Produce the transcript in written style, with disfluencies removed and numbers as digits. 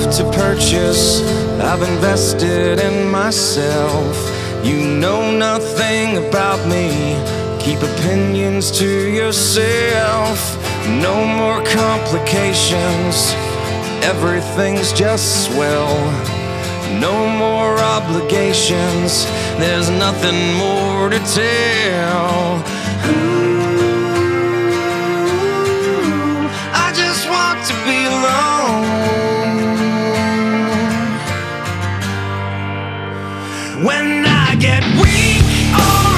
to purchase, I've invested in myself. You know nothing about me, keep opinions to yourself. No more complications, everything's just swell. No more obligations, there's nothing more to tell. I just want to be alone. When I get weak, oh